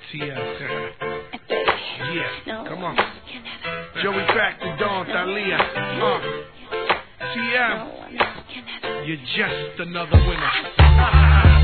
TF. Yeah, No. come on. Joey Crack the Dawn, Thalia. TM. No, You're just another winner.